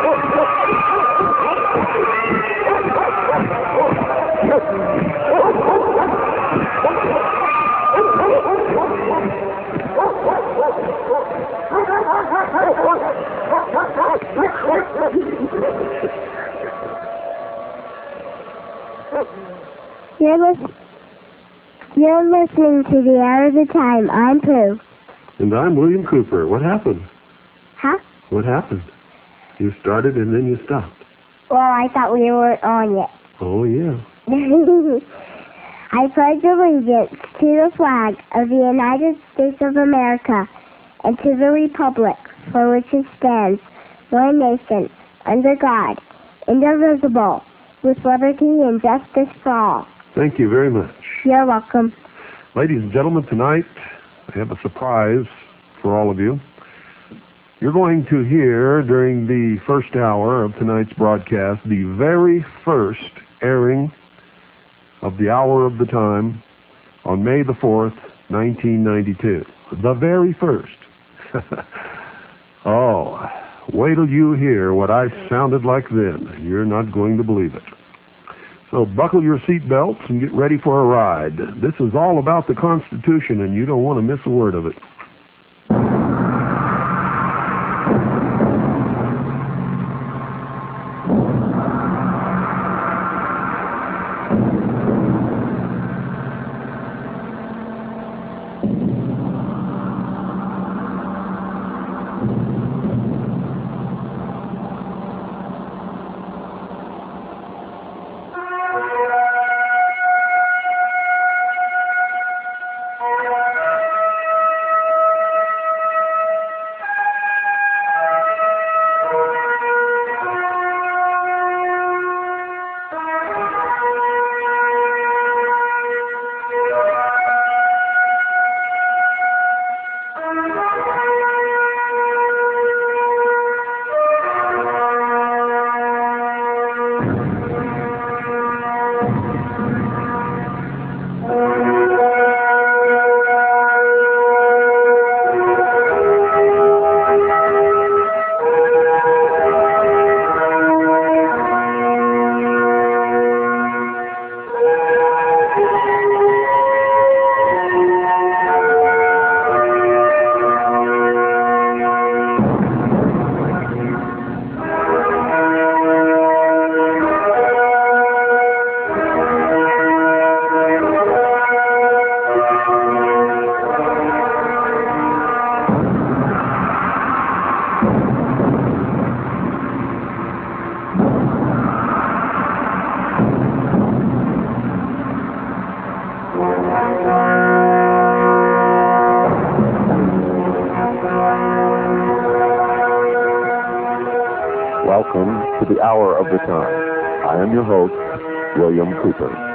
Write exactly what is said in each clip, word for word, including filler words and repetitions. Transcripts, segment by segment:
You're, lis- you're listening to The Hour of the Time. I'm Pooh. And I'm William Cooper. What happened? Huh? What happened? You started and then you stopped. Well, I thought we weren't on yet. Oh, yeah. I pledge allegiance to the flag of the United States of America and to the republic for which it stands, one nation, under God, indivisible, with liberty and justice for all. Thank you very much. You're welcome. Ladies and gentlemen, tonight I have a surprise for all of you. You're going to hear during the first hour of tonight's broadcast the very first airing of The Hour of the Time on May the fourth, nineteen ninety-two. The very first. Oh, wait till you hear what I sounded like then. You're not going to believe it. So buckle your seatbelts and get ready for a ride. This is all about the Constitution, and you don't want to miss a word of it. Welcome to The Hour of the Time. I am your host, William Cooper.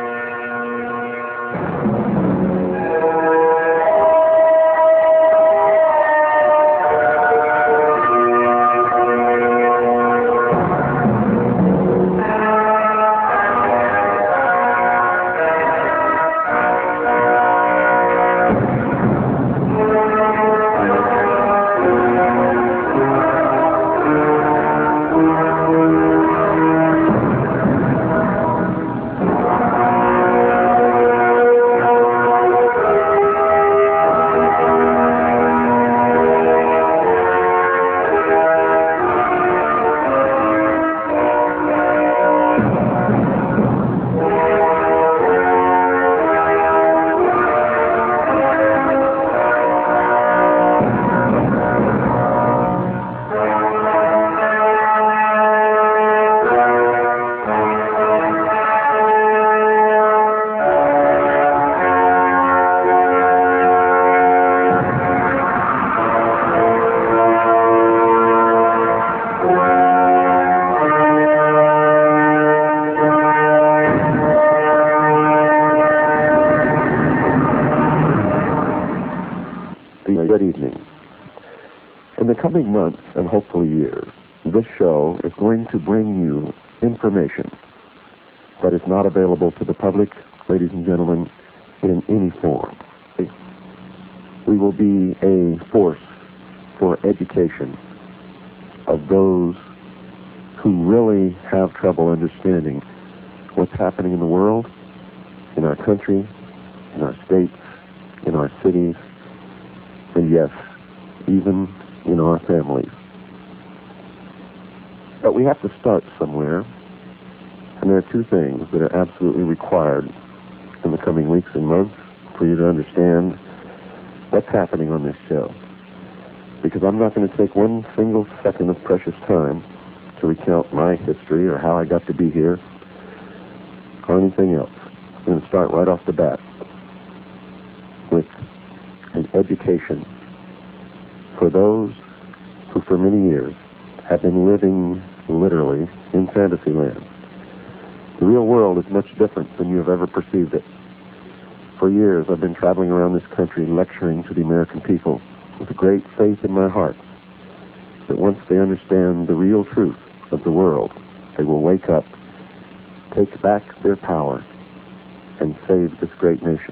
Good evening. In the coming months and hopefully years, this show is going to bring you information that is not available to the public, ladies and gentlemen, in any form. We will be a force for education of those who really have trouble understanding what's happening in the world, in our country, in our states, in our cities, and yes, even in our families. But we have to start somewhere, and there are two things that are absolutely required in the coming weeks and months for you to understand what's happening on this show. Because I'm not going to take one single second of precious time to recount my history or how I got to be here or anything else. I'm going to start right off the bat with an education for those who for many years have been living literally in fantasy land. The real world is much different than you have ever perceived it. For years I've been traveling around this country lecturing to the American people with a great faith in my heart that once they understand the real truth of the world, they will wake up, take back their power, and save this great nation.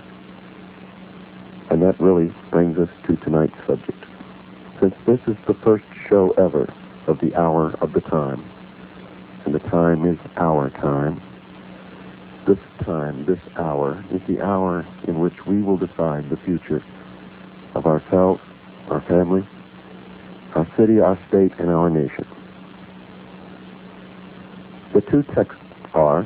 And that really brings us to tonight's subject. Since this is the first show ever of the hour of the time, and the time is our time, this time, this hour, is the hour in which we will decide the future of ourselves, our family, our city, our state, and our nation. The two texts are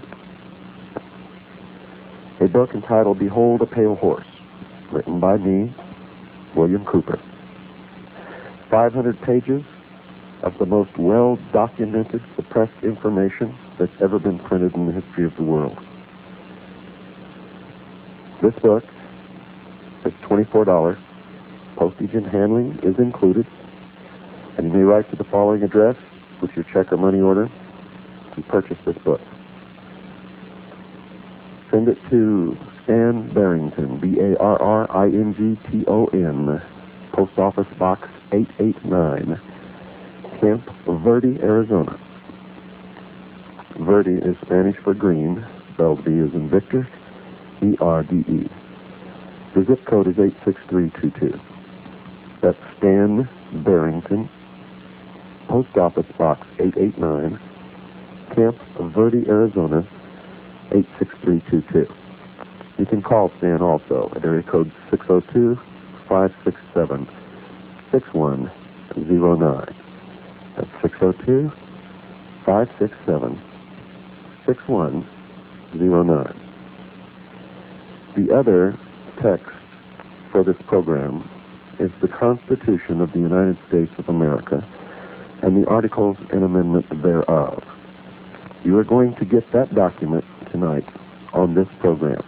a book entitled Behold a Pale Horse, written by me, William Cooper. five hundred pages of the most well-documented, suppressed information that's ever been printed in the history of the world. This book is twenty-four dollars. Postage and handling is included. And you may write to the following address with your check or money order to purchase this book. Send it to Stan Barrington, B A R R I N G T O N, Post Office Box eight eight nine, Camp Verde, Arizona. Verde is Spanish for green, spelled V as in Victor, E R D E. The zip code is eight six three two two. That's Stan Barrington, Post Office Box eight eight nine, Camp Verde, Arizona, eight six three two two. You can call Stan also at area code six oh two, five six seven, six one zero nine. That's six oh two, five six seven, six one zero nine. The other text for this program is the Constitution of the United States of America and the Articles and Amendments thereof. You are going to get that document tonight on this program.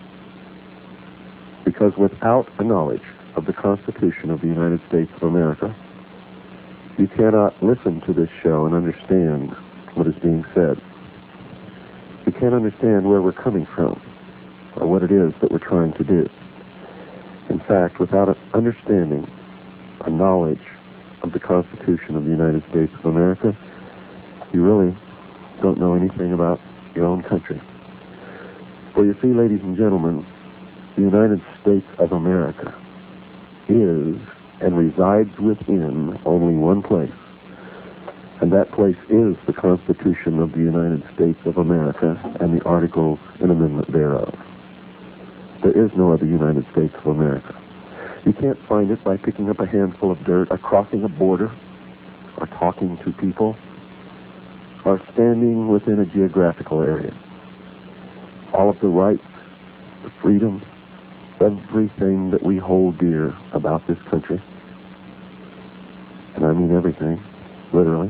Because without a knowledge of the Constitution of the United States of America, you cannot listen to this show and understand what is being said. You can't understand where we're coming from or what it is that we're trying to do. In fact, without an understanding, a knowledge of the Constitution of the United States of America, you really don't know anything about your own country. For you see, ladies and gentlemen, the United States of America is and resides within only one place, and that place is the Constitution of the United States of America and the Articles and Amendment thereof. There is no other United States of America. You can't find it by picking up a handful of dirt, or crossing a border, or talking to people, or standing within a geographical area. All of the rights, the freedoms, everything that we hold dear about this country, and I mean everything, literally,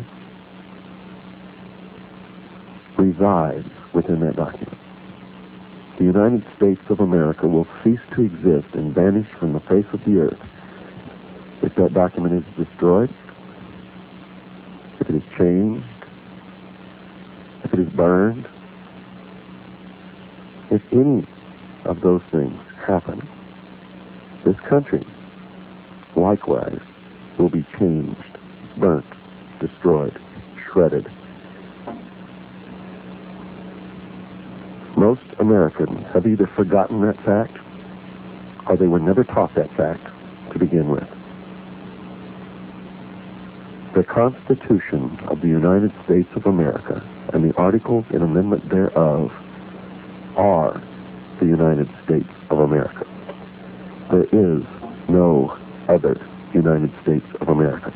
resides within that document. The United States of America will cease to exist and vanish from the face of the earth if that document is destroyed, if it is changed, if it is burned. If any of those things happen, this country, likewise, will be changed, burnt, destroyed, shredded. Most Americans have either forgotten that fact, or they were never taught that fact to begin with. The Constitution of the United States of America and the Articles and Amendment thereof are the United States of America. There is no other United States of America.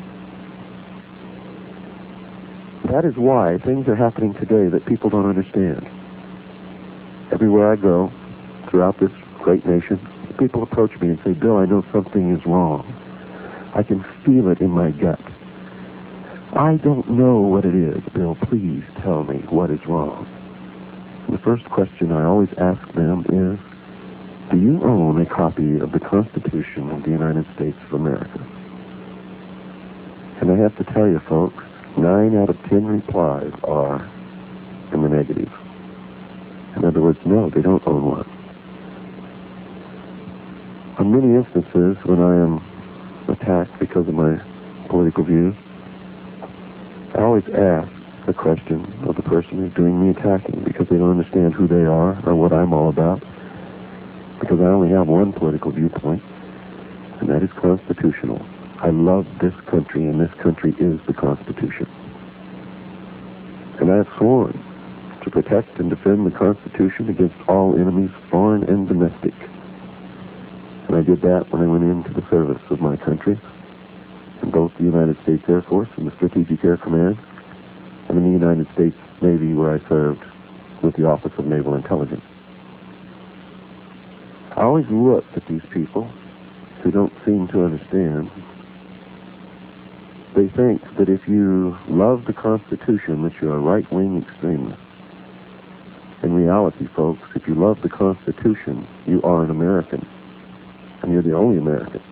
That is why things are happening today that people don't understand. Everywhere I go, throughout this great nation, people approach me and say, Bill, I know something is wrong. I can feel it in my gut. I don't know what it is, Bill. Please tell me what is wrong. The first question I always ask them is, do you own a copy of the Constitution of the United States of America? And I have to tell you, folks, nine out of ten replies are in the negative. In other words, no, they don't own one. On many instances, when I am attacked because of my political views, I always ask the question of the person who's doing the attacking, because they don't understand who they are or what I'm all about, because I only have one political viewpoint, and that is constitutional. I love this country, and this country is the Constitution. And I have sworn to protect and defend the Constitution against all enemies, foreign and domestic. And I did that when I went into the service of my country, in both the United States Air Force and the Strategic Air Command, and in the United States Navy, where I served with the Office of Naval Intelligence. I always look at these people who don't seem to understand. They think that if you love the Constitution, that you're a right-wing extremist. In reality, folks, if you love the Constitution, you are an American, and you're the only American.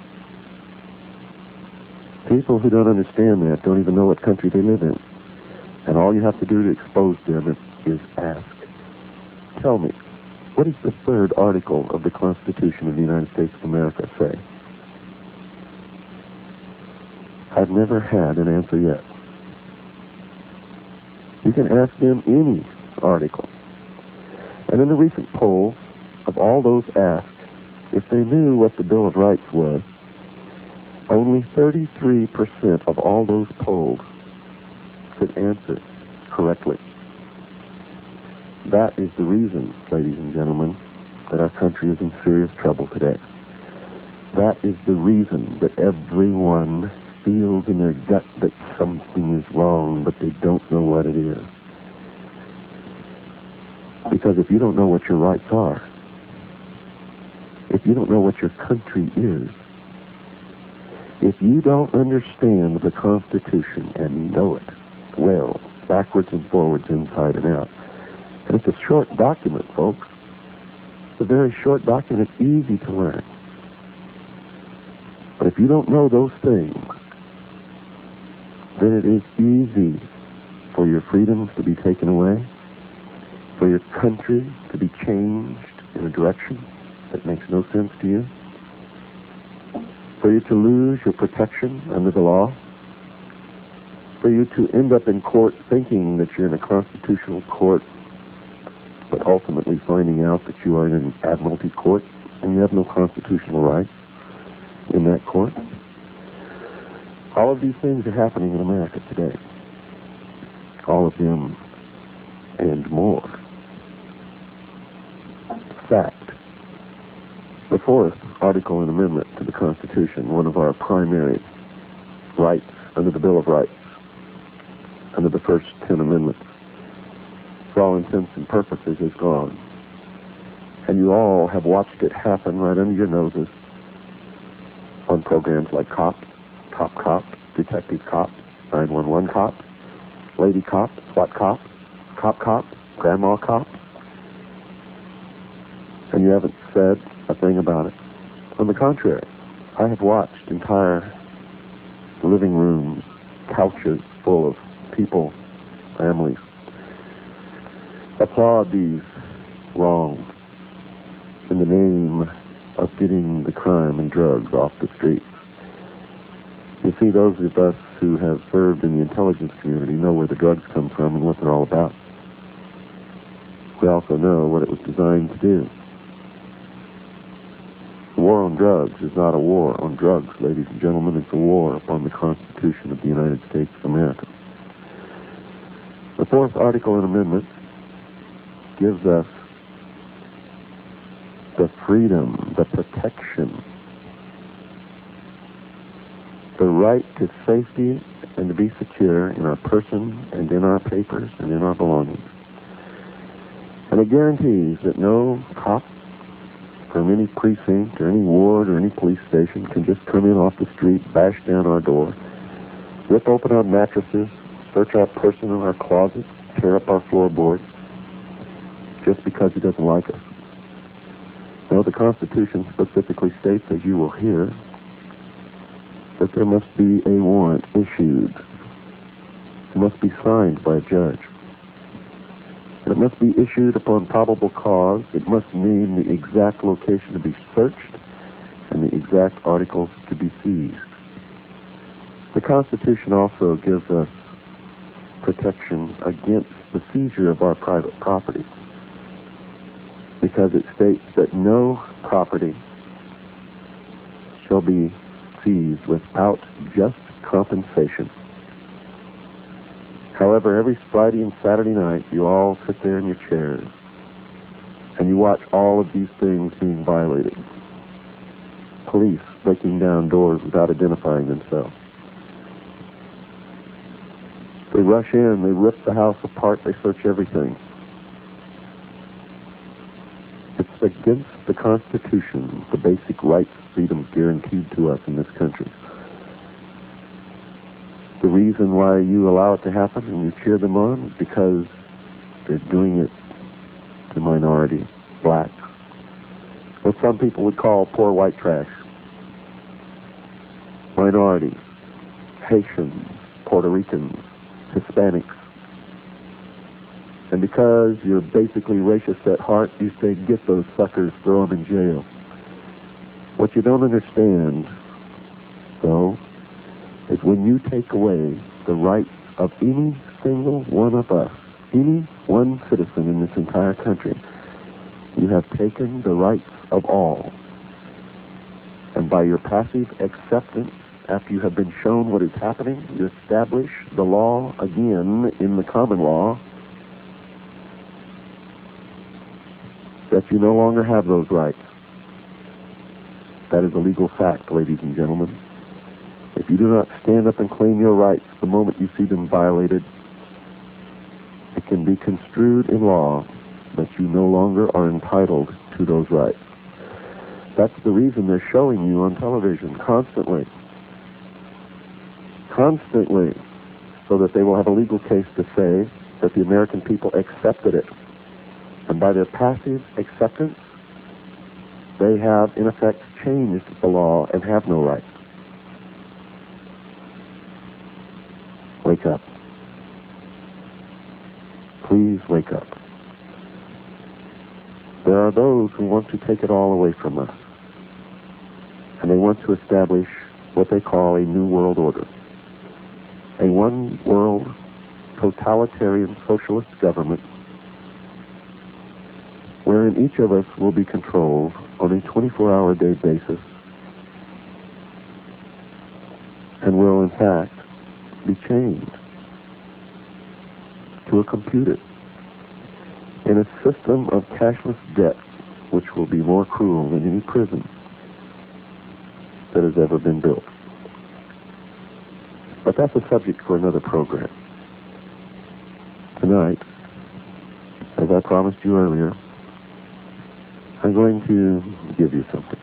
People who don't understand that don't even know what country they live in. And all you have to do to expose them is, is ask, tell me, what does the third article of the Constitution of the United States of America say? I've never had an answer yet. You can ask them any article. And in the recent poll, of all those asked, if they knew what the Bill of Rights was, only thirty-three percent of all those polled could answer correctly. That is the reason, ladies and gentlemen, that our country is in serious trouble today. That is the reason that everyone feels in their gut that something is wrong, but they don't know what it is. Because if you don't know what your rights are, if you don't know what your country is, if you don't understand the Constitution and know it well, backwards and forwards, inside and out, and it's a short document, folks. It's a very short document. It's easy to learn. But if you don't know those things, then it is easy for your freedoms to be taken away, for your country to be changed in a direction that makes no sense to you, for you to lose your protection under the law, for you to end up in court thinking that you're in a constitutional court, but ultimately finding out that you are in an admiralty court and you have no constitutional rights in that court. All of these things are happening in America today. All of them and more. Fact. The fourth article and amendment to the Constitution, one of our primary rights under the Bill of Rights, under the first ten amendments, for all intents and purposes, is gone. And you all have watched it happen right under your noses on programs like Cop, Cop Cop, Detective Cop, nine one one Cop, Lady Cop, SWAT Cop, Cop Cop, Grandma Cop. And you haven't said a thing about it. On the contrary, I have watched entire living rooms, couches full of people, families, applaud these wrongs in the name of getting the crime and drugs off the streets. You see, those of us who have served in the intelligence community know where the drugs come from and what they're all about. We also know what it was designed to do. war on drugs is not a war on drugs, ladies and gentlemen. It's a war upon the Constitution of the United States of America. The fourth article and amendment gives us the freedom, the protection, the right to safety and to be secure in our person and in our papers and in our belongings. And it guarantees that no cop from any precinct or any ward or any police station can just come in off the street, bash down our door, rip open our mattresses, search our person in our closet, tear up our floorboards, just because he doesn't like us. No, the Constitution specifically states, as you will hear, that there must be a warrant issued. It must be signed by a judge. It must be issued upon probable cause. It must name the exact location to be searched and the exact articles to be seized. The Constitution also gives us protection against the seizure of our private property, because it states that no property shall be seized without just compensation. However, every Friday and Saturday night, you all sit there in your chairs and you watch all of these things being violated. Police breaking down doors without identifying themselves. They rush in, they rip the house apart, they search everything. It's against the Constitution, the basic rights, freedoms guaranteed to us in this country. The reason why you allow it to happen and you cheer them on is because they're doing it to minorities, blacks, what some people would call poor white trash, minorities, Haitians, Puerto Ricans, Hispanics. And because you're basically racist at heart, you say, get those suckers, throw them in jail. What you don't understand, though, is when you take away the rights of any single one of us, any one citizen in this entire country, you have taken the rights of all. And by your passive acceptance, after you have been shown what is happening, you establish the law again in the common law that you no longer have those rights. That is a legal fact, ladies and gentlemen. If you do not stand up and claim your rights the moment you see them violated, it can be construed in law that you no longer are entitled to those rights. That's the reason they're showing you on television constantly. Constantly. So that they will have a legal case to say that the American people accepted it. And by their passive acceptance, they have, in effect, changed the law and have no rights. Wake up. Please wake up. There are those who want to take it all away from us. And they want to establish what they call a new world order. A one-world totalitarian socialist government wherein each of us will be controlled on a twenty-four hour a day basis and will, in fact, be chained to a computer in a system of cashless debt which will be more cruel than any prison that has ever been built. But that's a subject for another program. Tonight, as I promised you earlier, I'm going to give you something.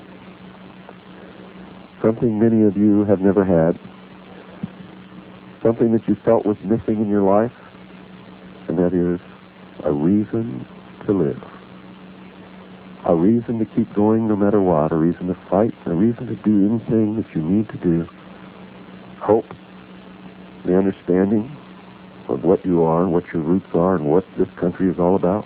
Something many of you have never had. Something that you felt was missing in your life, and that is a reason to live. A reason to keep going no matter what, a reason to fight, a reason to do anything that you need to do. Hope, the understanding of what you are, what your roots are, and what this country is all about.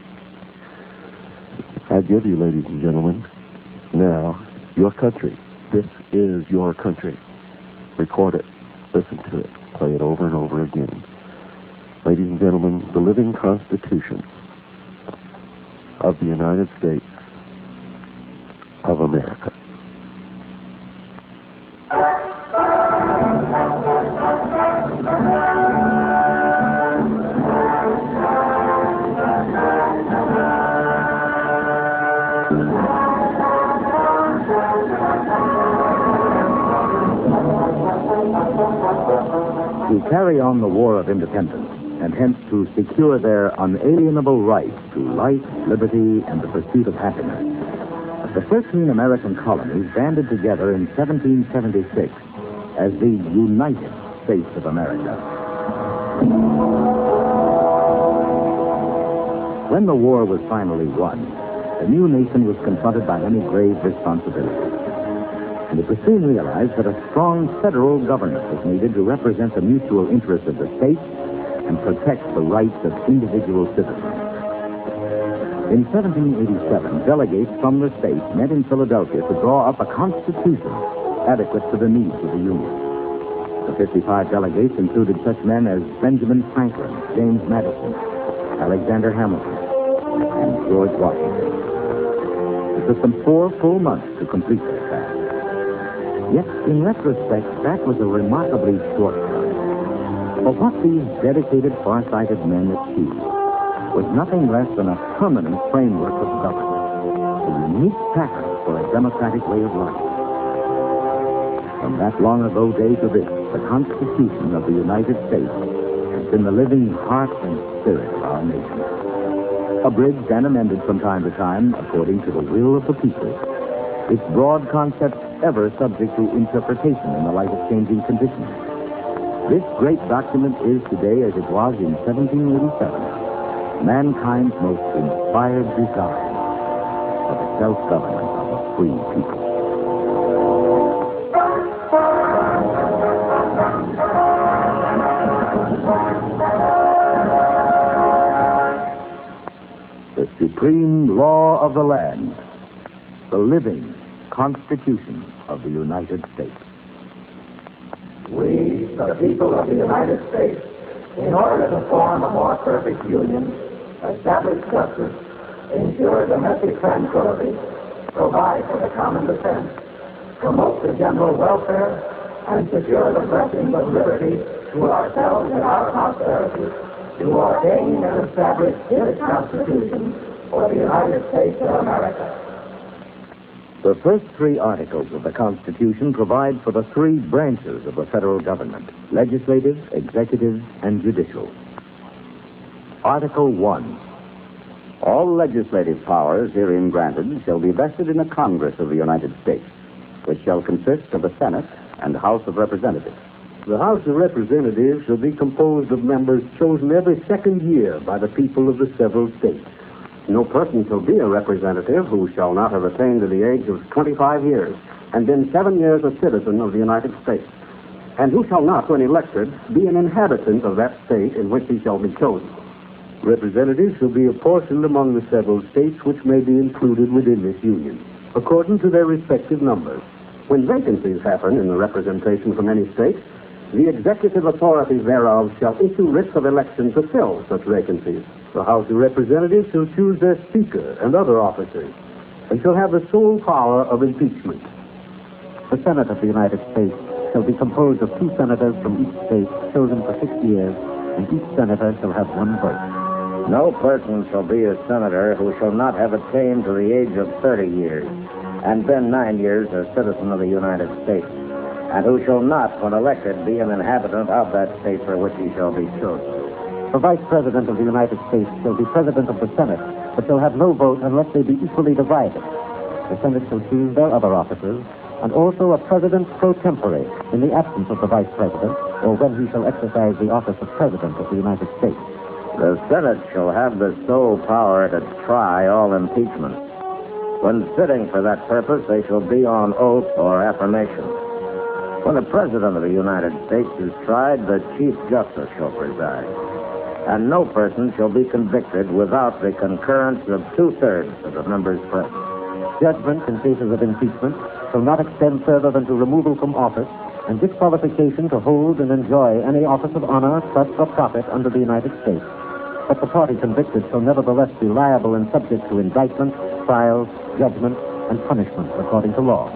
I give you, ladies and gentlemen, now, your country. This is your country. Record it. Listen to it. Play it over and over again. Ladies and gentlemen, the living Constitution of the United States of America. to carry on the War of Independence, and hence to secure their unalienable right to life, liberty, and the pursuit of happiness. The thirteen American colonies banded together in seventeen seventy-six as the United States of America. When the war was finally won, the new nation was confronted by many grave responsibilities. And it was soon realized that a strong federal government was needed to represent the mutual interests of the states and protect the rights of individual citizens. In seventeen eighty-seven, delegates from the states met in Philadelphia to draw up a constitution adequate to the needs of the Union. The fifty-five delegates included such men as Benjamin Franklin, James Madison, Alexander Hamilton, and George Washington. It took them four full months to complete their task. Yet, in retrospect, that was a remarkably short time. For what these dedicated, far-sighted men achieved was nothing less than a permanent framework of government, a unique pattern for a democratic way of life. From that long ago day to this, the Constitution of the United States has been the living heart and spirit of our nation. Abridged and amended from time to time according to the will of the people, its broad concepts ever subject to interpretation in the light of changing conditions. This great document is today, as it was in seventeen eighty-seven, mankind's most inspired design for the self-government of a free people. The supreme law of the land, the living Constitution of the United States. We, the people of the United States, in order to form a more perfect union, establish justice, ensure domestic tranquility, provide for the common defense, promote the general welfare, and secure the blessings of liberty to ourselves and our posterity, to ordain and establish this Constitution for the United States of America. The first three articles of the Constitution provide for the three branches of the federal government: legislative, executive, and judicial. Article one. All legislative powers herein granted shall be vested in the Congress of the United States, which shall consist of the Senate and House of Representatives. The House of Representatives shall be composed of members chosen every second year by the people of the several states. No person shall be a representative who shall not have attained to the age of twenty-five years and been seven years a citizen of the United States, and who shall not, when elected, be an inhabitant of that state in which he shall be chosen. Representatives shall be apportioned among the several states which may be included within this union, according to their respective numbers. When vacancies happen in the representation from any state, the executive authorities thereof shall issue writs of election to fill such vacancies. The House of Representatives shall choose their Speaker and other officers, and shall have the sole power of impeachment. The Senate of the United States shall be composed of two senators from each state, chosen for six years, and each senator shall have one vote. No person shall be a senator who shall not have attained to the age of thirty years, and been nine years a citizen of the United States, and who shall not, when elected, be an inhabitant of that state for which he shall be chosen. The Vice President of the United States shall be President of the Senate, but shall have no vote unless they be equally divided. The Senate shall choose their other officers, and also a President pro tempore in the absence of the Vice President, or when he shall exercise the office of President of the United States. The Senate shall have the sole power to try all impeachments. When sitting for that purpose, they shall be on oath or affirmation. When the President of the United States is tried, the Chief Justice shall preside. And no person shall be convicted without the concurrence of two-thirds of the members present. Judgment in cases of impeachment shall not extend further than to removal from office and disqualification to hold and enjoy any office of honor, trust, or profit under the United States. But the party convicted shall nevertheless be liable and subject to indictment, trial, judgment, and punishment according to law.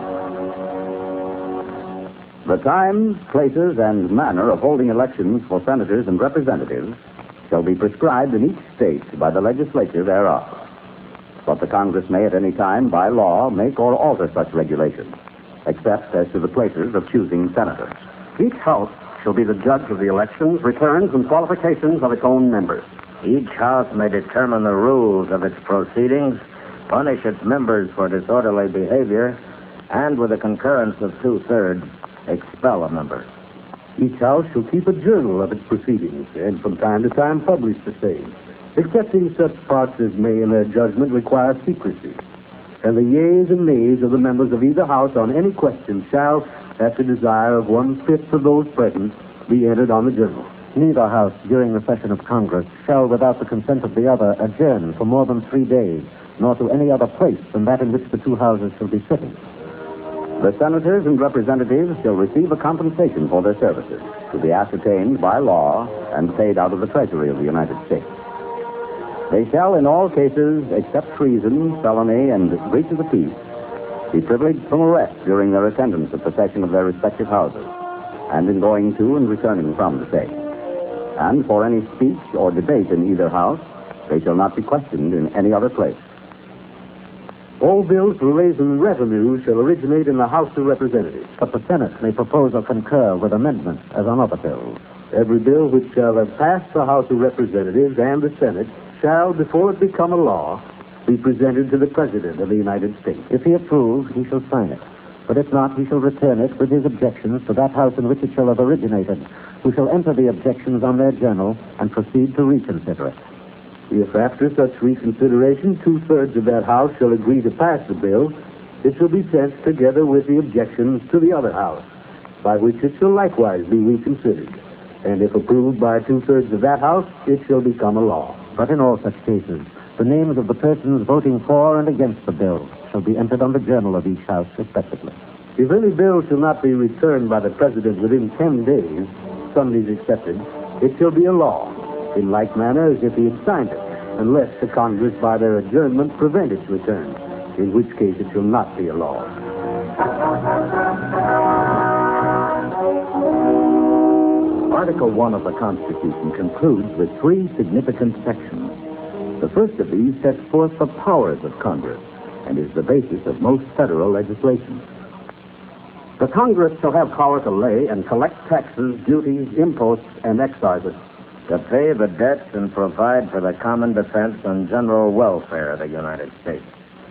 The times, places, and manner of holding elections for senators and representatives shall be prescribed in each state by the legislature thereof. But the Congress may at any time, by law, make or alter such regulations, except as to the places of choosing senators. Each House shall be the judge of the elections, returns, and qualifications of its own members. Each house may determine the rules of its proceedings, punish its members for disorderly behavior, and with the concurrence of two-thirds, expel a member. Each house shall keep a journal of its proceedings, and from time to time publish the same, excepting such parts as may, in their judgment, require secrecy. And the yeas and nays of the members of either house on any question shall, at the desire of one-fifth of those present, be entered on the journal. Neither house, during the session of Congress, shall, without the consent of the other, adjourn for more than three days, nor to any other place than that in which the two houses shall be sitting. The senators and representatives shall receive a compensation for their services, to be ascertained by law and paid out of the Treasury of the United States. They shall, in all cases, except treason, felony, and breach of the peace, be privileged from arrest during their attendance at the session of their respective houses, and in going to and returning from the same. And for any speech or debate in either house, they shall not be questioned in any other place. All bills for raising revenue shall originate in the House of Representatives. But the Senate may propose or concur with amendments as on other bills. Every bill which shall have passed the House of Representatives and the Senate shall, before it become a law, be presented to the President of the United States. If he approves, he shall sign it. But if not, he shall return it with his objections to that house in which it shall have originated, who shall enter the objections on their journal and proceed to reconsider it. If after such reconsideration two-thirds of that house shall agree to pass the bill, it shall be sent together with the objections to the other house, by which it shall likewise be reconsidered. And if approved by two-thirds of that house, it shall become a law. But in all such cases, the names of the persons voting for and against the bill shall be entered on the journal of each house respectively. If any bill shall not be returned by the President within ten days, Sundays excepted, it shall be a law, in like manner as if he had signed it, unless the Congress by their adjournment prevent its return, in which case it shall not be a law. Article one of the Constitution concludes with three significant sections. The first of these sets forth the powers of Congress and is the basis of most federal legislation. The Congress shall have power to lay and collect taxes, duties, imposts, and excises, to pay the debts and provide for the common defense and general welfare of the United States.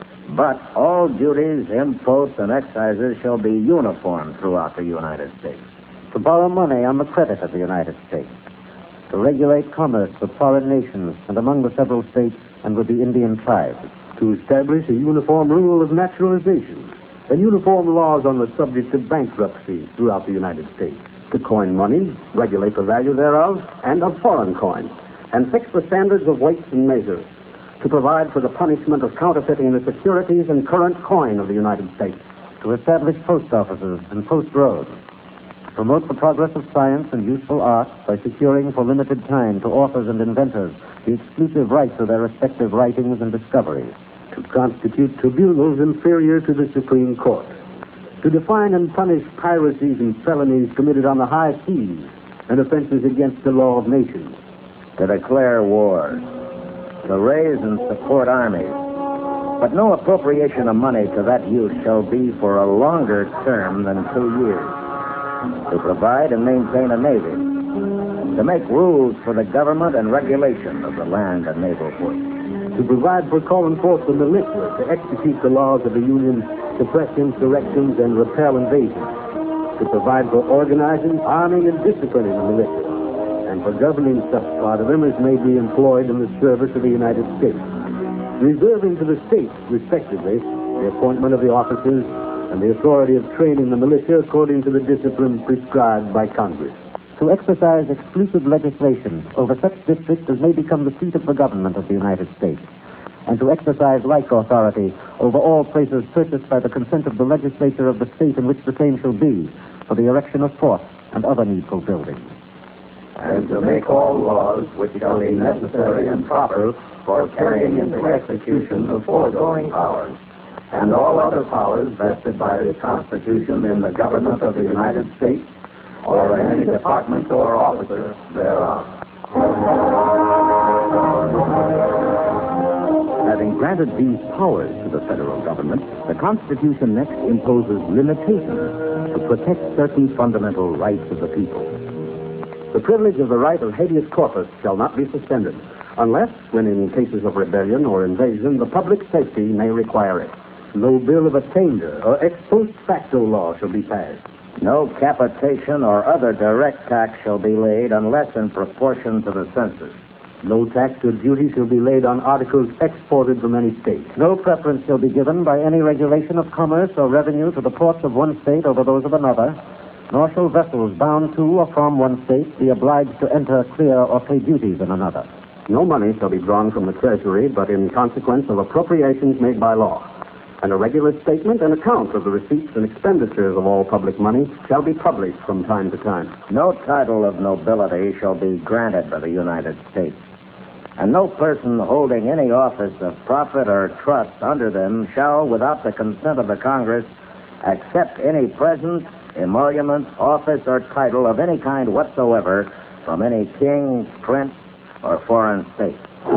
But all duties, imposts, and excises shall be uniform throughout the United States. To borrow money on the credit of the United States. To regulate commerce with foreign nations and among the several states and with the Indian tribes. To establish a uniform rule of naturalization and uniform laws on the subject of bankruptcy throughout the United States. To coin money, regulate the value thereof, and of foreign coins, and fix the standards of weights and measures. To provide for the punishment of counterfeiting the securities and current coin of the United States. To establish post offices and post roads. Promote the progress of science and useful art by securing for limited time to authors and inventors the exclusive right to their respective writings and discoveries. To constitute tribunals inferior to the Supreme Court. To define and punish piracies and felonies committed on the high seas and offenses against the law of nations. To declare wars. To raise and support armies. But no appropriation of money to that use shall be for a longer term than two years. To provide and maintain a navy. To make rules for the government and regulation of the land and naval forces. To provide for calling forth the militia to execute the laws of the Union, suppress insurrections, and repel invasions. To provide for organizing, arming, and disciplining the militia. And for governing such part of them as may be employed in the service of the United States. Reserving to the states, respectively, the appointment of the officers and the authority of training the militia according to the discipline prescribed by Congress. To exercise exclusive legislation over such districts as may become the seat of the government of the United States, and to exercise like authority over all places purchased by the consent of the legislature of the state in which the same shall be, for the erection of forts and other needful buildings. And to make all laws which shall be necessary and proper for carrying into execution the foregoing powers, and all other powers vested by this Constitution in the government of the United States, or in any department or officer thereof. Having granted these powers to the federal government, the Constitution next imposes limitations to protect certain fundamental rights of the people. The privilege of the right of habeas corpus shall not be suspended, unless, when in cases of rebellion or invasion, the public safety may require it. No bill of attainder or ex post facto law shall be passed. No capitation or other direct tax shall be laid unless in proportion to the census. No tax or duty shall be laid on articles exported from any state. No preference shall be given by any regulation of commerce or revenue to the ports of one state over those of another, nor shall vessels bound to or from one state be obliged to enter, clear, or pay duties in another. No money shall be drawn from the Treasury, but in consequence of appropriations made by law. And a regular statement and account of the receipts and expenditures of all public money shall be published from time to time. No title of nobility shall be granted by the United States, and no person holding any office of profit or trust under them shall, without the consent of the Congress, accept any present, emolument, office, or title of any kind whatsoever from any king, prince, or foreign state.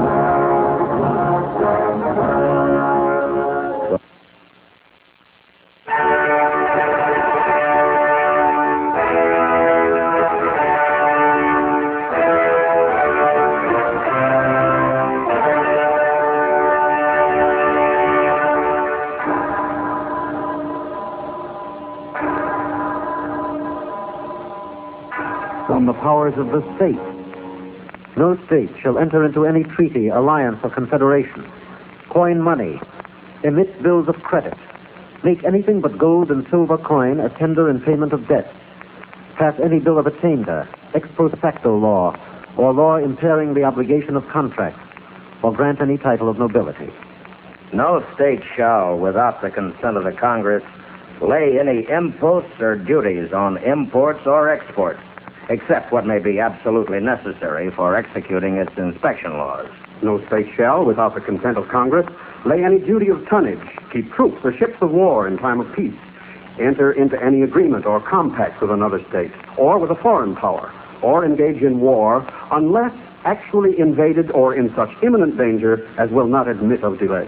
From the powers of the state. No state shall enter into any treaty, alliance, or confederation, coin money, emit bills of credit, make anything but gold and silver coin a tender in payment of debt, pass any bill of attainder, ex post facto law, or law impairing the obligation of contracts, or grant any title of nobility. No state shall, without the consent of the Congress, lay any imposts or duties on imports or exports, except what may be absolutely necessary for executing its inspection laws. No state shall, without the consent of Congress, lay any duty of tonnage, keep troops or ships of war in time of peace, enter into any agreement or compact with another state, or with a foreign power, or engage in war, unless actually invaded or in such imminent danger as will not admit of delay.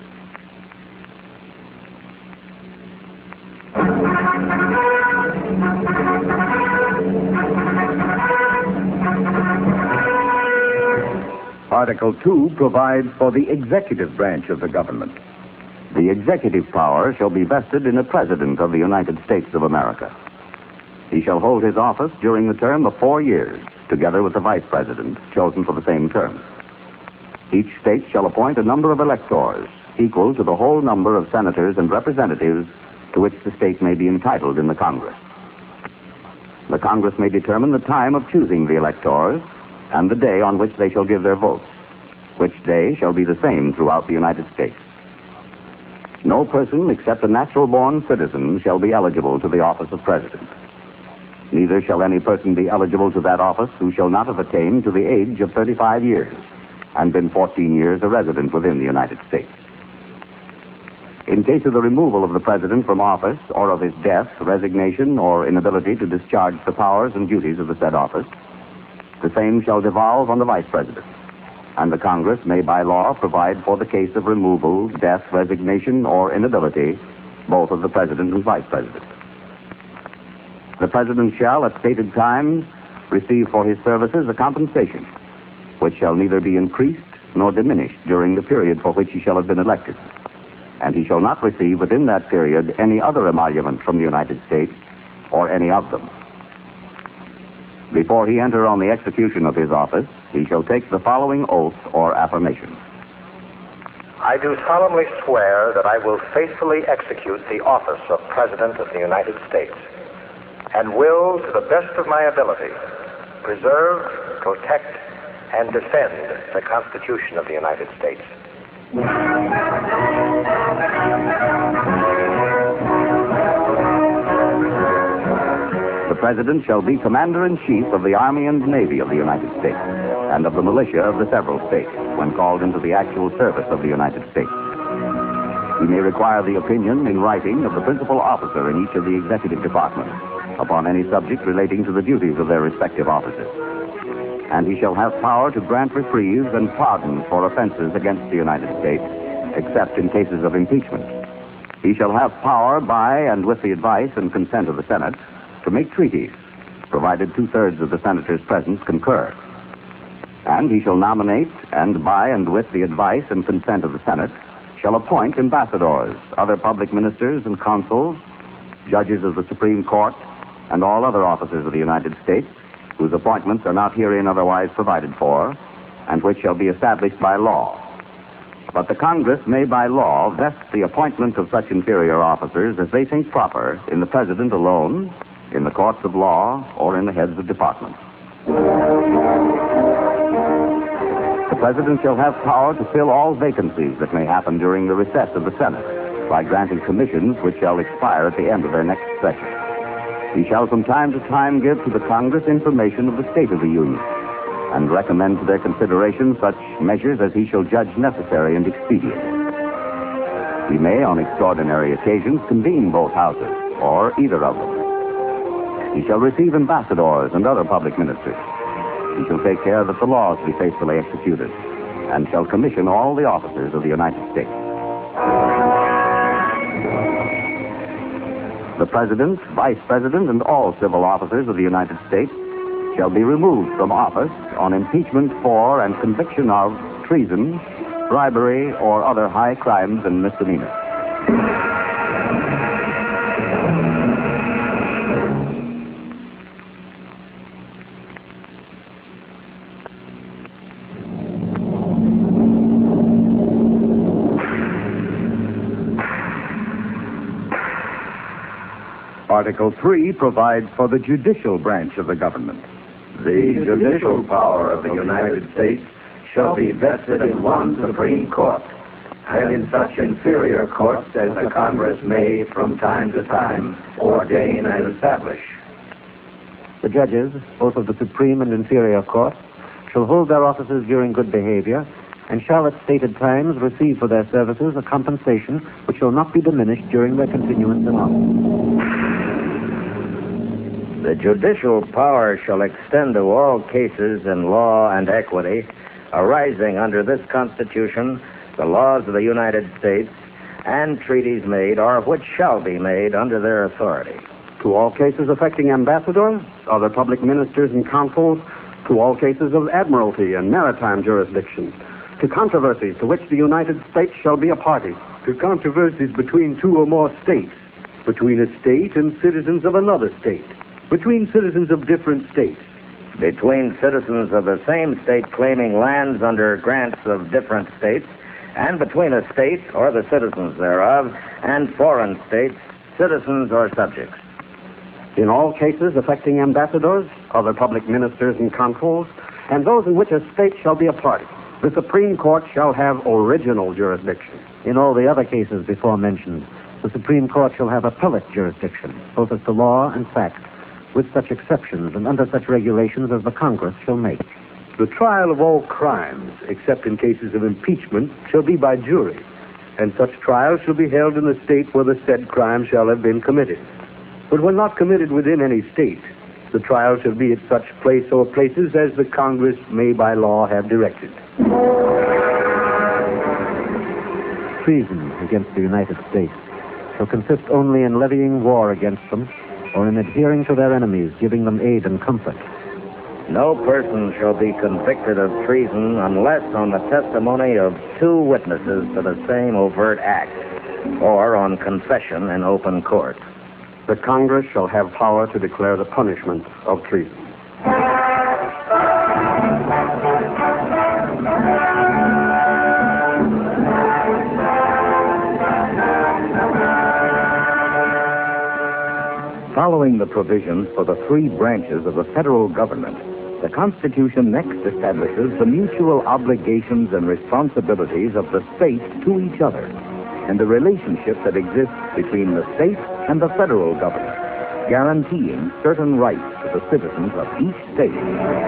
Article two provides for the executive branch of the government. The executive power shall be vested in a President of the United States of America. He shall hold his office during the term of four years, together with the Vice President, chosen for the same term. Each state shall appoint a number of electors, equal to the whole number of senators and representatives to which the state may be entitled in the Congress. The Congress may determine the time of choosing the electors and the day on which they shall give their votes, which day shall be the same throughout the United States. No person except a natural-born citizen shall be eligible to the office of President. Neither shall any person be eligible to that office who shall not have attained to the age of thirty-five years and been fourteen years a resident within the United States. In case of the removal of the President from office or of his death, resignation, or inability to discharge the powers and duties of the said office, the same shall devolve on the Vice President, and the Congress may by law provide for the case of removal, death, resignation, or inability, both of the President and Vice President. The President shall, at stated times, receive for his services a compensation, which shall neither be increased nor diminished during the period for which he shall have been elected, and he shall not receive within that period any other emolument from the United States or any of them. Before he enter on the execution of his office, he shall take the following oath or affirmation. I do solemnly swear that I will faithfully execute the office of President of the United States, and will, to the best of my ability, preserve, protect, and defend the Constitution of the United States. The President shall be Commander-in-Chief of the Army and Navy of the United States and of the militia of the several states when called into the actual service of the United States. He may require the opinion in writing of the principal officer in each of the executive departments upon any subject relating to the duties of their respective offices. And he shall have power to grant reprieves and pardons for offenses against the United States, except in cases of impeachment. He shall have power by and with the advice and consent of the Senate to make treaties, provided two-thirds of the senators present concur. And he shall nominate, and by and with the advice and consent of the Senate, shall appoint ambassadors, other public ministers and consuls, judges of the Supreme Court, and all other officers of the United States, whose appointments are not herein otherwise provided for, and which shall be established by law. But the Congress may by law vest the appointment of such inferior officers as they think proper in the President alone, in the courts of law, or in the heads of departments. The President shall have power to fill all vacancies that may happen during the recess of the Senate by granting commissions which shall expire at the end of their next session. He shall from time to time give to the Congress information of the state of the Union and recommend to their consideration such measures as he shall judge necessary and expedient. He may, on extraordinary occasions, convene both houses, or either of them. He shall receive ambassadors and other public ministers. He shall take care that the laws be faithfully executed, and shall commission all the officers of the United States. The President, Vice President, and all civil officers of the United States shall be removed from office on impeachment for and conviction of treason, bribery, or other high crimes and misdemeanors. Article three provides for the judicial branch of the government. The judicial power of the United States shall be vested in one Supreme Court, and in such inferior courts as the Congress may, from time to time, ordain and establish. The judges, both of the Supreme and Inferior Courts, shall hold their offices during good behavior, and shall at stated times receive for their services a compensation which shall not be diminished during their continuance in office. The judicial power shall extend to all cases in law and equity arising under this Constitution, the laws of the United States, and treaties made or which shall be made under their authority. To all cases affecting ambassadors, other public ministers and consuls, to all cases of admiralty and maritime jurisdiction, to controversies to which the United States shall be a party, to controversies between two or more states, between a state and citizens of another state, between citizens of different states, between citizens of the same state claiming lands under grants of different states, and between a state or the citizens thereof and foreign states, citizens or subjects. In all cases affecting ambassadors, other public ministers and consuls, and those in which a state shall be a party, the Supreme Court shall have original jurisdiction. In all the other cases before mentioned, the Supreme Court shall have appellate jurisdiction, both as to law and fact, with such exceptions and under such regulations as the Congress shall make. The trial of all crimes, except in cases of impeachment, shall be by jury, and such trials shall be held in the state where the said crime shall have been committed. But when not committed within any state, the trial shall be at such place or places as the Congress may by law have directed. Treason against the United States shall consist only in levying war against them or in adhering to their enemies, giving them aid and comfort. No person shall be convicted of treason unless on the testimony of two witnesses to the same overt act, or on confession in open court. The Congress shall have power to declare the punishment of treason. Following the provisions for the three branches of the federal government, the Constitution next establishes the mutual obligations and responsibilities of the states to each other, and the relationship that exists between the state and the federal government, guaranteeing certain rights to the citizens of each state.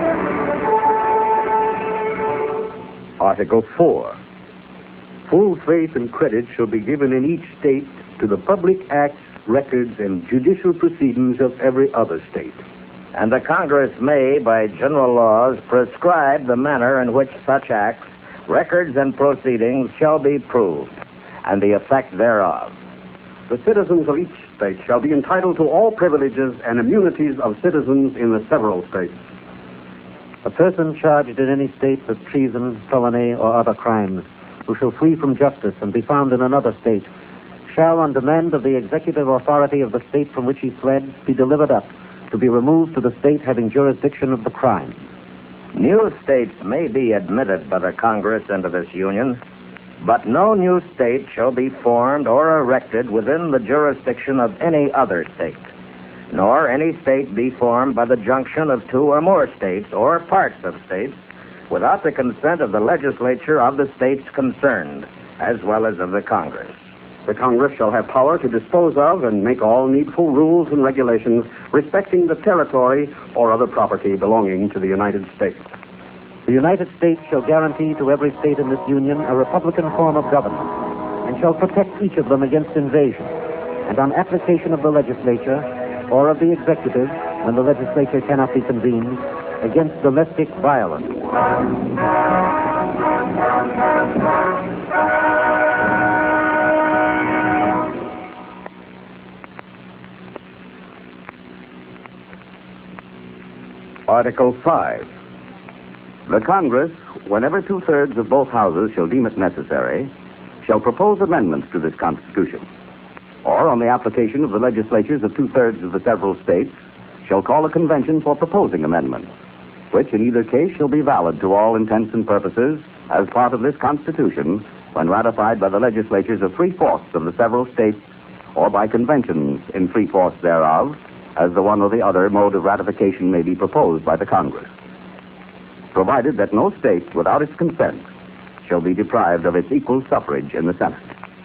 Article four. Full faith and credit shall be given in each state to the public acts, records, and judicial proceedings of every other state. And the Congress may, by general laws, prescribe the manner in which such acts, records, and proceedings shall be proved, and the effect thereof. The citizens of each states shall be entitled to all privileges and immunities of citizens in the several states. A person charged in any state with treason, felony, or other crimes, who shall flee from justice and be found in another state, shall, on demand of the executive authority of the state from which he fled, be delivered up, to be removed to the state having jurisdiction of the crime. New states may be admitted by the Congress into this union, but no new state shall be formed or erected within the jurisdiction of any other state, nor any state be formed by the junction of two or more states or parts of states without the consent of the legislature of the states concerned, as well as of the Congress. The Congress shall have power to dispose of and make all needful rules and regulations respecting the territory or other property belonging to the United States. The United States shall guarantee to every state in this union a republican form of government, and shall protect each of them against invasion, and on application of the legislature or of the executive, when the legislature cannot be convened, against domestic violence. Article five. The Congress, whenever two-thirds of both houses shall deem it necessary, shall propose amendments to this Constitution, or, on the application of the legislatures of two-thirds of the several states, shall call a convention for proposing amendments, which in either case shall be valid to all intents and purposes as part of this Constitution when ratified by the legislatures of three-fourths of the several states or by conventions in three-fourths thereof, as the one or the other mode of ratification may be proposed by the Congress, provided that no state, without its consent, shall be deprived of its equal suffrage in the Senate.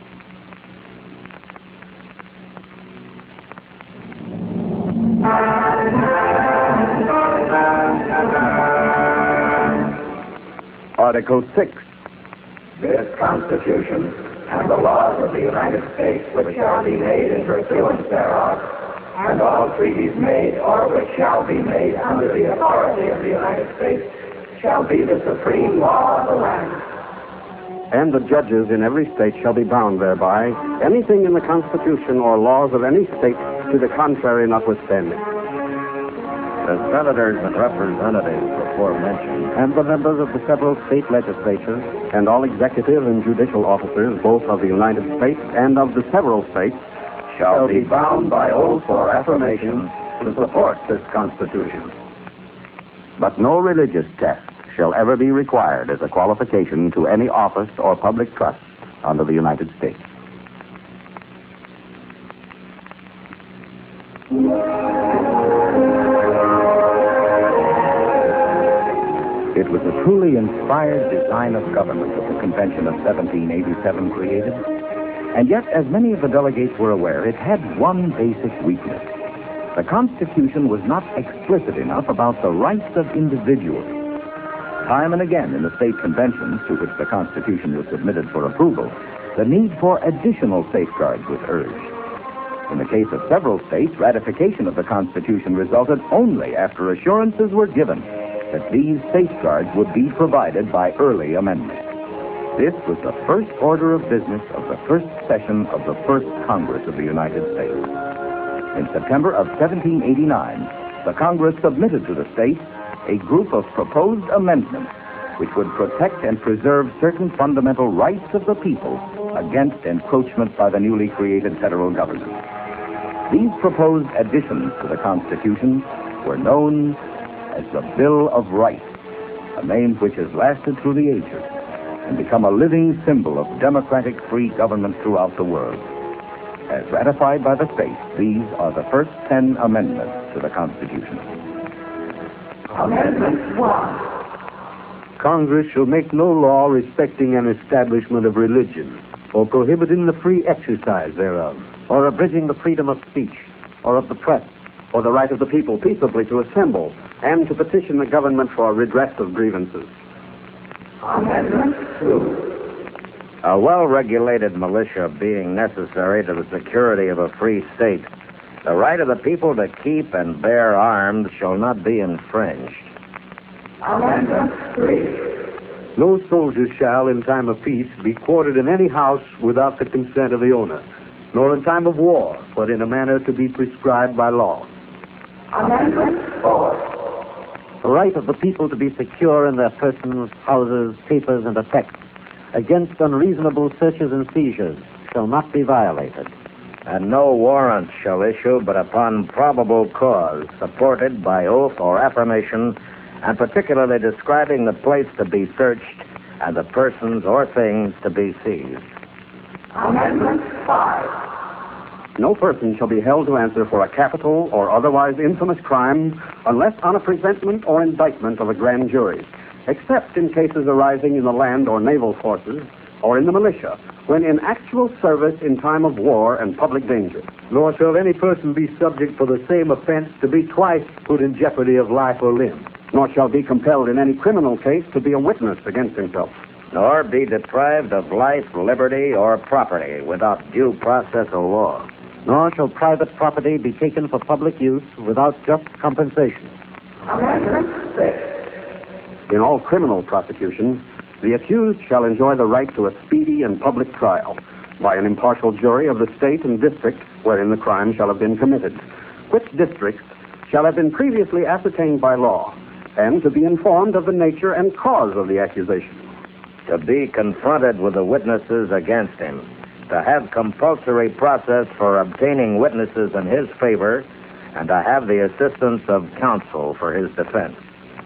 Article six. This Constitution and the laws of the United States which shall be made in pursuance thereof, and all treaties made or which shall be made under the authority of the United States shall be the supreme law of the land. And the judges in every state shall be bound thereby, anything in the Constitution or laws of any state to the contrary notwithstanding. The senators and representatives before mentioned, and the members of the several state legislatures, and all executive and judicial officers, both of the United States and of the several states, shall be bound by oath or affirmation to support this Constitution. But no religious test shall ever be required as a qualification to any office or public trust under the United States. It was a truly inspired design of government that the Convention of seventeen eighty-seven created. And yet, as many of the delegates were aware, it had one basic weakness. The Constitution was not explicit enough about the rights of individuals. Time and again in the state conventions to which the Constitution was submitted for approval, the need for additional safeguards was urged. In the case of several states, ratification of the Constitution resulted only after assurances were given that these safeguards would be provided by early amendment. This was the first order of business of the first session of the first Congress of the United States. In September of seventeen eighty-nine, the Congress submitted to the states a group of proposed amendments which would protect and preserve certain fundamental rights of the people against encroachment by the newly created federal government. These proposed additions to the Constitution were known as the Bill of Rights, a name which has lasted through the ages and become a living symbol of democratic free government throughout the world. As ratified by the states, these are the first ten amendments to the Constitution. Amendment one. Congress shall make no law respecting an establishment of religion, or prohibiting the free exercise thereof, or abridging the freedom of speech, or of the press, or the right of the people peaceably to assemble and to petition the government for redress of grievances. Amendment two. A well-regulated militia being necessary to the security of a free state, the right of the people to keep and bear arms shall not be infringed. Amendment three. No soldiers shall, in time of peace, be quartered in any house without the consent of the owner. nor in time of war, but in a manner to be prescribed by law. Amendment four. The right of the people to be secure in their persons, houses, papers, and effects against unreasonable searches and seizures shall not be violated. And no warrant shall issue but upon probable cause, supported by oath or affirmation, and particularly describing the place to be searched and the persons or things to be seized. Amendment five. No person shall be held to answer for a capital or otherwise infamous crime unless on a presentment or indictment of a grand jury, except in cases arising in the land or naval forces or in the militia, when in actual service in time of war and public danger. Nor shall any person be subject for the same offense to be twice put in jeopardy of life or limb, nor shall be compelled in any criminal case to be a witness against himself. Nor be deprived of life, liberty, or property without due process of law. Nor shall private property be taken for public use without just compensation. Amendment six. In all criminal prosecutions, the accused shall enjoy the right to a speedy and public trial by an impartial jury of the state and district wherein the crime shall have been committed, which districts shall have been previously ascertained by law, and to be informed of the nature and cause of the accusation. To be confronted with the witnesses against him, to have compulsory process for obtaining witnesses in his favor, and to have the assistance of counsel for his defense.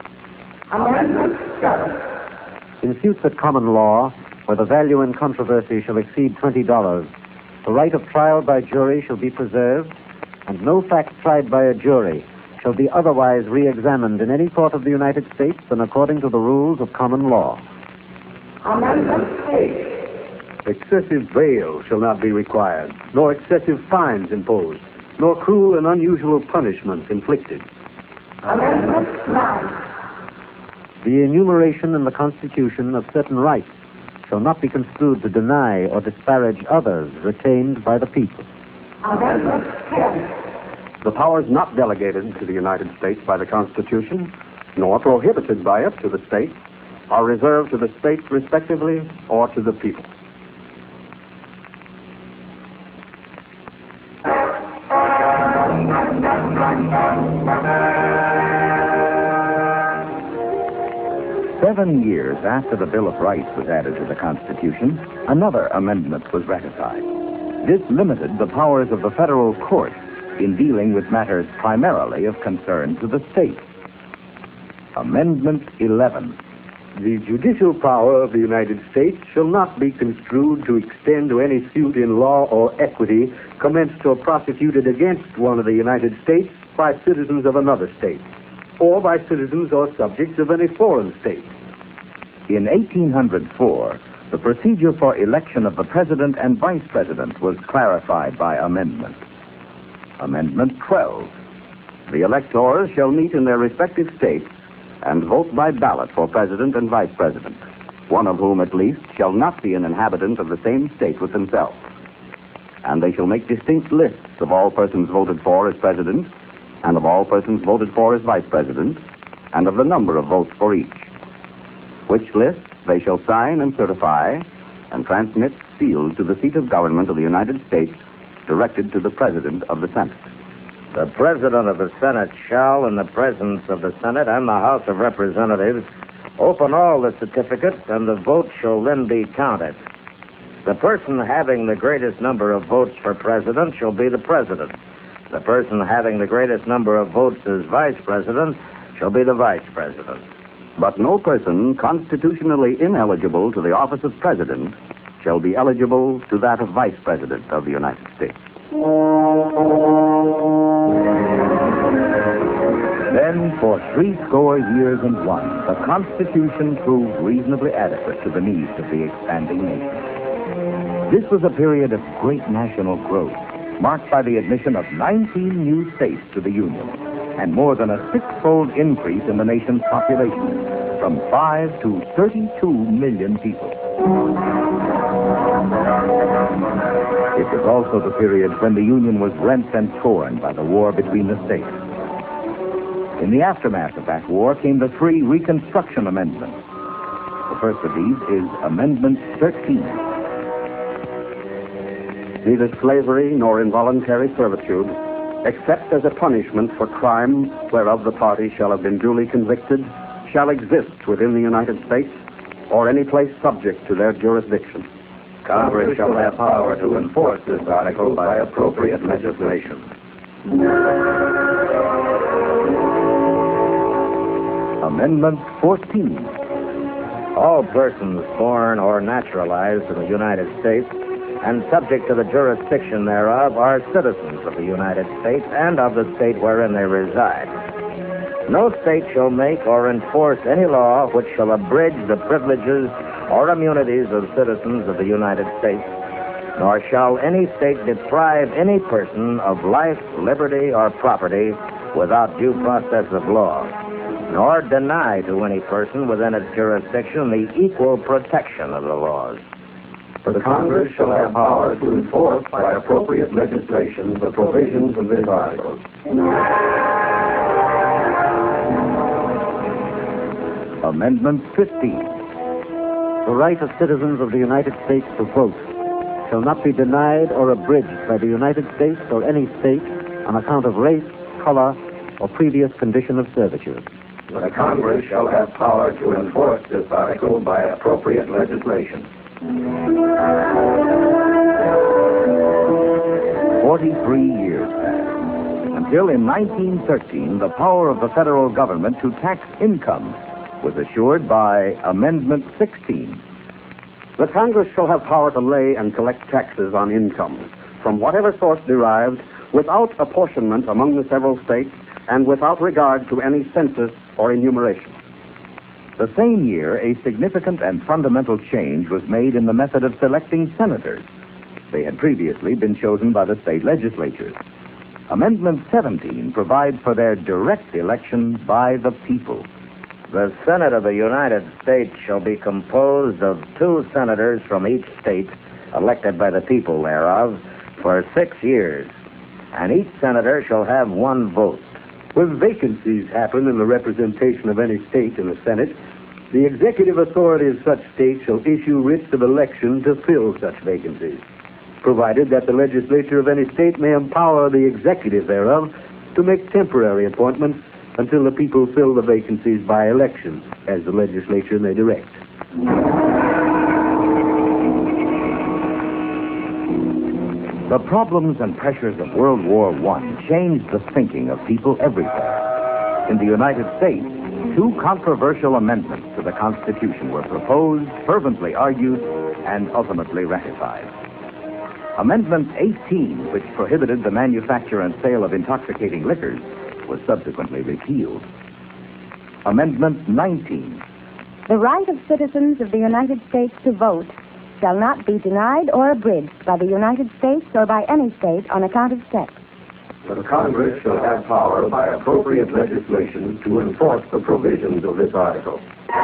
Amendment seven. In suits at common law, where the value in controversy shall exceed twenty dollars, the right of trial by jury shall be preserved, and no fact tried by a jury shall be otherwise re-examined in any court of the United States than according to the rules of common law. Amendment eight. Excessive bail shall not be required, nor excessive fines imposed, nor cruel and unusual punishments inflicted. Amendment nine. The enumeration in the Constitution of certain rights shall not be construed to deny or disparage others retained by the people. Amendment ten. The powers not delegated to the United States by the Constitution, nor prohibited by it to the states, are reserved to the states respectively or to the people. Seven years after the Bill of Rights was added to the Constitution, another amendment was ratified. This limited the powers of the federal court in dealing with matters primarily of concern to the states. Amendment eleven. The judicial power of the United States shall not be construed to extend to any suit in law or equity commenced or prosecuted against one of the United States by citizens of another state, or by citizens or subjects of any foreign state. In eighteen oh four, the procedure for election of the president and vice president was clarified by amendment. Amendment twelve. The electors shall meet in their respective states and vote by ballot for president and vice president, one of whom at least shall not be an inhabitant of the same state with themselves. And they shall make distinct lists of all persons voted for as president, and of all persons voted for as vice president, and of the number of votes for each, which lists they shall sign and certify and transmit sealed to the seat of government of the United States, directed to the President of the Senate. The President of the Senate shall, in the presence of the Senate and the House of Representatives, open all the certificates, and the votes shall then be counted. The person having the greatest number of votes for president shall be the president. The person having the greatest number of votes as vice president shall be the vice president. But no person constitutionally ineligible to the office of president shall be eligible to that of vice president of the United States. Then, for three score years and one, the Constitution proved reasonably adequate to the needs of the expanding nation. This was a period of great national growth, marked by the admission of nineteen new states to the Union, and more than a six-fold increase in the nation's population, from five to thirty-two million people. It was also the period when the Union was rent and torn by the war between the states. In the aftermath of that war came the three Reconstruction Amendments. The first of these is Amendment thirteen. neither slavery nor involuntary servitude, except as a punishment for crime whereof the party shall have been duly convicted, shall exist within the United States or any place subject to their jurisdiction. Congress shall have power to enforce this article by appropriate legislation. Amendment fourteen. All persons born or naturalized in the United States and subject to the jurisdiction thereof are citizens of the United States and of the state wherein they reside. No state shall make or enforce any law which shall abridge the privileges or immunities of citizens of the United States, nor shall any state deprive any person of life, liberty, or property without due process of law, nor deny to any person within its jurisdiction the equal protection of the laws. The Congress shall have power to enforce by appropriate legislation the provisions of this article. Amendment fifteen. The right of citizens of the United States to vote shall not be denied or abridged by the United States or any state on account of race, color, or previous condition of servitude. The Congress shall have power to enforce this article by appropriate legislation. Forty-three years passed, until in nineteen thirteen the power of the federal government to tax income was assured by Amendment sixteen. The Congress shall have power to lay and collect taxes on incomes from whatever source derived, without apportionment among the several states and without regard to any census or enumeration. The same year, a significant and fundamental change was made in the method of selecting senators. They had previously been chosen by the state legislatures. Amendment seventeen provides for their direct election by the people. The Senate of the United States shall be composed of two senators from each state, elected by the people thereof, for six years, and each senator shall have one vote. When vacancies happen in the representation of any state in the Senate, the executive authority of such state shall issue writs of election to fill such vacancies, provided that the legislature of any state may empower the executive thereof to make temporary appointments until the people fill the vacancies by election, as the legislature may direct. The problems and pressures of World War One changed the thinking of people everywhere. In the United States, two controversial amendments to the Constitution were proposed, fervently argued, and ultimately ratified. Amendment eighteen, which prohibited the manufacture and sale of intoxicating liquors, was subsequently repealed. Amendment nineteen. The right of citizens of the United States to vote shall not be denied or abridged by the United States or by any state on account of sex. The Congress shall have power by appropriate legislation to enforce the provisions of this article.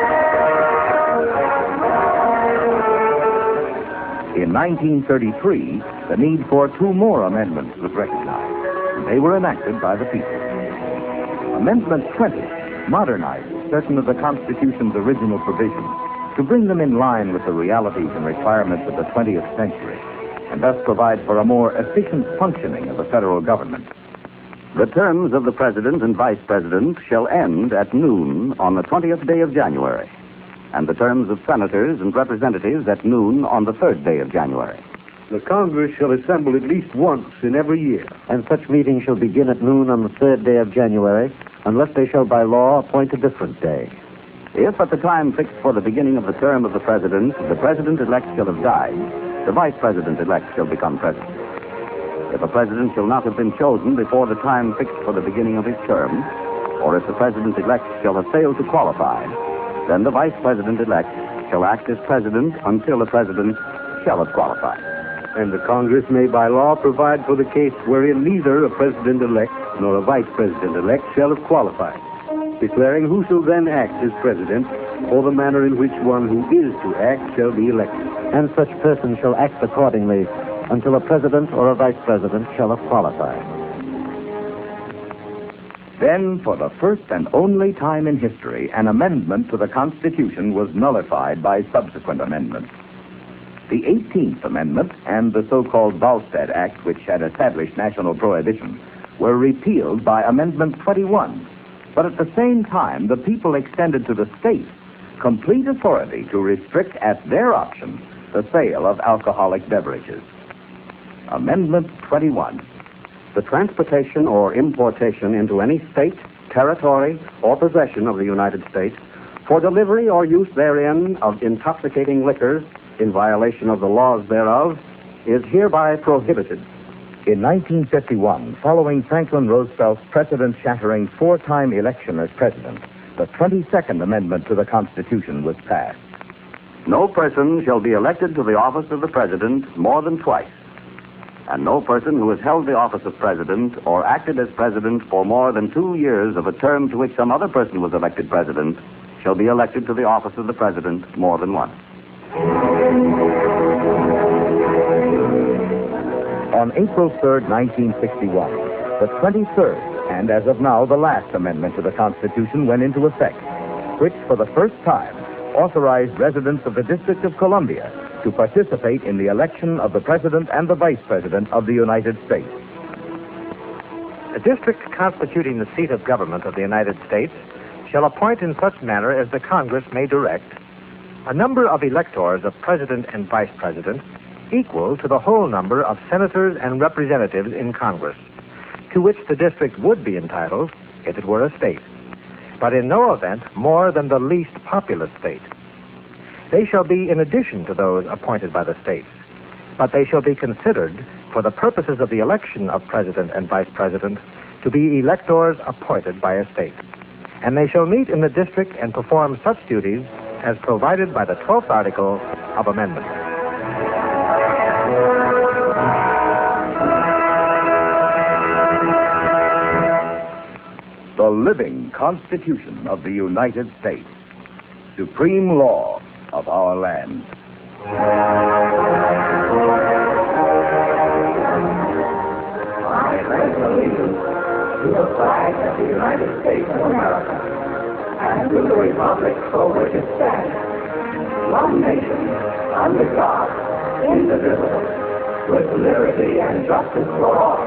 In nineteen thirty-three, the need for two more amendments was recognized. They were enacted by the people. Amendment twenty modernizes certain of the Constitution's original provisions to bring them in line with the realities and requirements of the twentieth century, and thus provide for a more efficient functioning of the federal government. The terms of the President and Vice President shall end at noon on the twentieth day of January, and the terms of Senators and Representatives at noon on the third day of January. The Congress shall assemble at least once in every year. And such meetings shall begin at noon on the third day of January, unless they shall by law appoint a different day. If at the time fixed for the beginning of the term of the President, the President-elect shall have died, the Vice President-elect shall become President. If a President shall not have been chosen before the time fixed for the beginning of his term, or if the President-elect shall have failed to qualify, then the Vice President-elect shall act as President until the President shall have qualified. And the Congress may by law provide for the case wherein neither a President-elect nor a Vice President-elect shall have qualified, declaring who shall then act as President, or the manner in which one who is to act shall be elected. And such person shall act accordingly until a President or a Vice President shall have qualified. Then, for the first and only time in history, an amendment to the Constitution was nullified by subsequent amendments. The eighteenth Amendment and the so-called Volstead Act, which had established national prohibition, were repealed by Amendment twenty-one. But at the same time, the people extended to the states complete authority to restrict at their option the sale of alcoholic beverages. Amendment twenty-one. The transportation or importation into any state, territory, or possession of the United States for delivery or use therein of intoxicating liquors in violation of the laws thereof is hereby prohibited. In nineteen fifty-one, following Franklin Roosevelt's precedent-shattering four-time election as president, the twenty-second Amendment to the Constitution was passed. No person shall be elected to the office of the president more than twice, and no person who has held the office of president or acted as president for more than two years of a term to which some other person was elected president shall be elected to the office of the president more than once. On April third, nineteen sixty-one, the twenty-third, and as of now, the last amendment to the Constitution went into effect, which, for the first time, authorized residents of the District of Columbia to participate in the election of the President and the Vice President of the United States. A district constituting the seat of government of the United States shall appoint in such manner as the Congress may direct a number of electors of President and Vice President equal to the whole number of senators and representatives in Congress, to which the district would be entitled if it were a state, but in no event more than the least populous state. They shall be in addition to those appointed by the states, but they shall be considered, for the purposes of the election of President and Vice President, to be electors appointed by a state. And they shall meet in the district and perform such duties as provided by the twelfth Article of Amendment. The living Constitution of the United States, supreme law of our land. I pledge allegiance to the flag of the United States of America and to the republic for which it stands, one nation, under God, indivisible, with liberty and justice for all.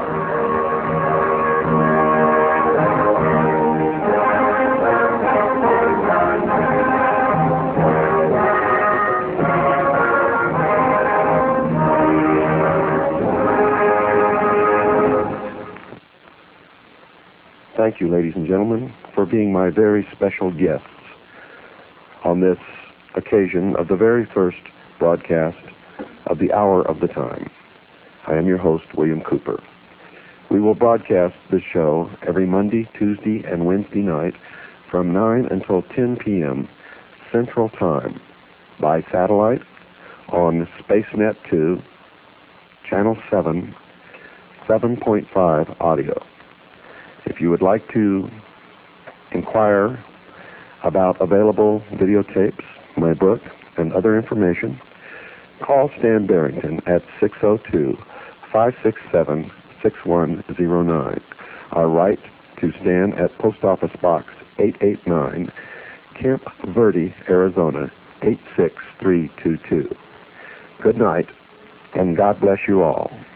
Thank you, ladies and gentlemen, for being my very special guests on this occasion of the very first broadcast of the Hour of the Time. I am your host, William Cooper. We will broadcast this show every Monday, Tuesday, and Wednesday night from nine until ten p.m. Central Time by satellite on SpaceNet two, Channel seven, seven point five audio. If you would like to inquire about available videotapes, my book, and other information, call Stan Barrington at six oh two, five six seven, six one oh nine. Or write to Stan at Post Office Box eight eighty-nine, Camp Verde, Arizona eight six three two two. Good night, and God bless you all.